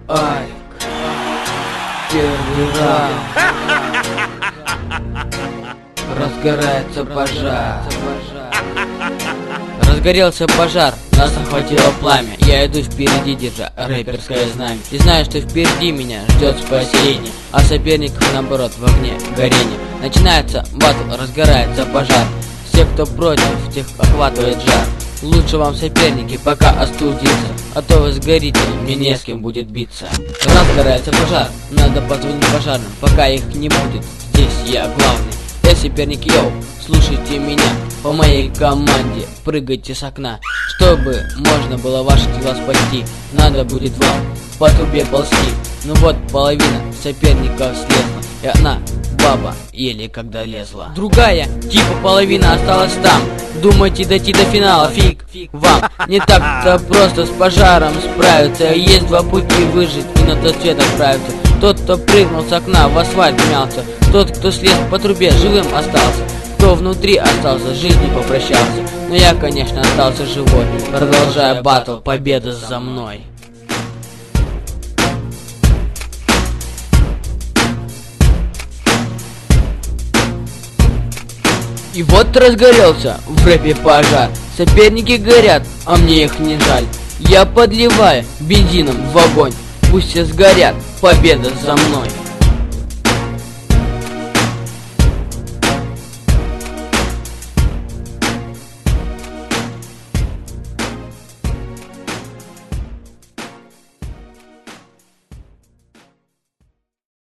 Ай, первый раунд. Разгорается пожар. Разгорелся пожар, нас охватило пламя. Я иду впереди, держа рэперское знамя. И знаю, что впереди меня ждет спасение, а соперников наоборот в огне горение. Начинается батл, разгорается пожар. Все, кто против, тех охватывает жар. Лучше вам, соперники, пока остудиться, а то вы сгорите, мне не с кем будет биться. Разгорается пожар, надо позвонить пожарным, пока их не будет, здесь я главный. Соперники, йоу, слушайте меня, по моей команде прыгайте с окна. Чтобы можно было ваши тела спасти, надо будет вам по трубе ползти. Ну вот, половина соперников слезла, и одна баба еле когда лезла. Другая, типа половина осталась там. Думаете дойти до финала, фиг вам. Не так-то просто с пожаром справиться. Есть два пути выжить и на тот свет отправиться. Тот, кто прыгнул с окна, в асфальт мялся. Тот, кто слез по трубе, живым остался. Кто внутри остался, с жизнью попрощался. Но я, конечно, остался живой. Продолжая батл, победа за мной. И вот разгорелся в рэпе пожар. Соперники горят, а мне их не жаль. Я подливаю бензином в огонь. Пусть все сгорят, победа за мной.